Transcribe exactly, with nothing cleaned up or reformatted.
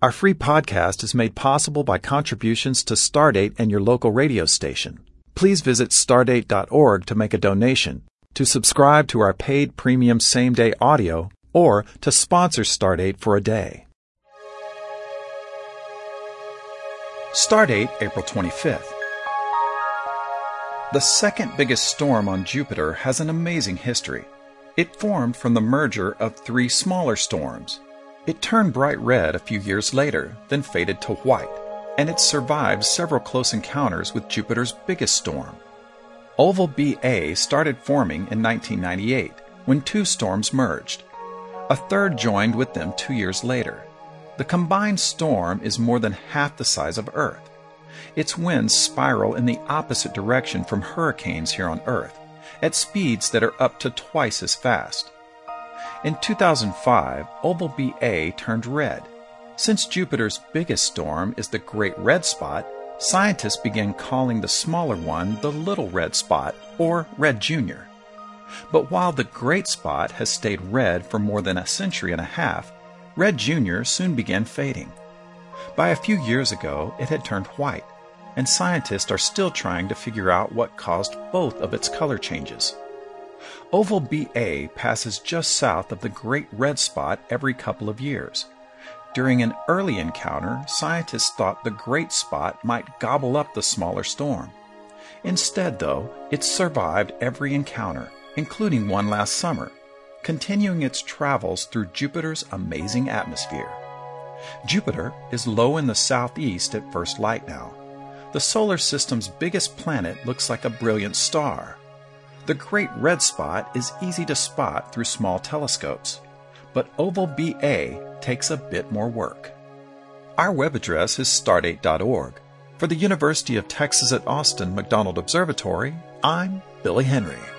Our free podcast is made possible by contributions to Stardate and your local radio station. Please visit stardate dot org to make a donation, to subscribe to our paid premium same-day audio, or to sponsor Stardate for a day. Stardate, April twenty-fifth. The second biggest storm on Jupiter has an amazing history. It formed from the merger of three smaller storms. It turned bright red a few years later, then faded to white, and it survived several close encounters with Jupiter's biggest storm. Oval B A started forming in nineteen ninety-eight, when two storms merged. A third joined with them two years later. The combined storm is more than half the size of Earth. Its winds spiral in the opposite direction from hurricanes here on Earth, at speeds that are up to twice as fast. In two thousand five, Oval B A turned red. Since Jupiter's biggest storm is the Great Red Spot, scientists began calling the smaller one the Little Red Spot, or Red Junior. But while the Great Spot has stayed red for more than a century and a half, Red Junior soon began fading. By a few years ago, it had turned white, and scientists are still trying to figure out what caused both of its color changes. Oval B A passes just south of the Great Red Spot every couple of years. During an early encounter, scientists thought the Great Spot might gobble up the smaller storm. Instead, though, it survived every encounter, including one last summer, continuing its travels through Jupiter's amazing atmosphere. Jupiter is low in the southeast at first light now. The solar system's biggest planet looks like a brilliant star. The Great Red Spot is easy to spot through small telescopes, but Oval B A takes a bit more work. Our web address is stardate dot org. For the University of Texas at Austin McDonald Observatory, I'm Billy Henry.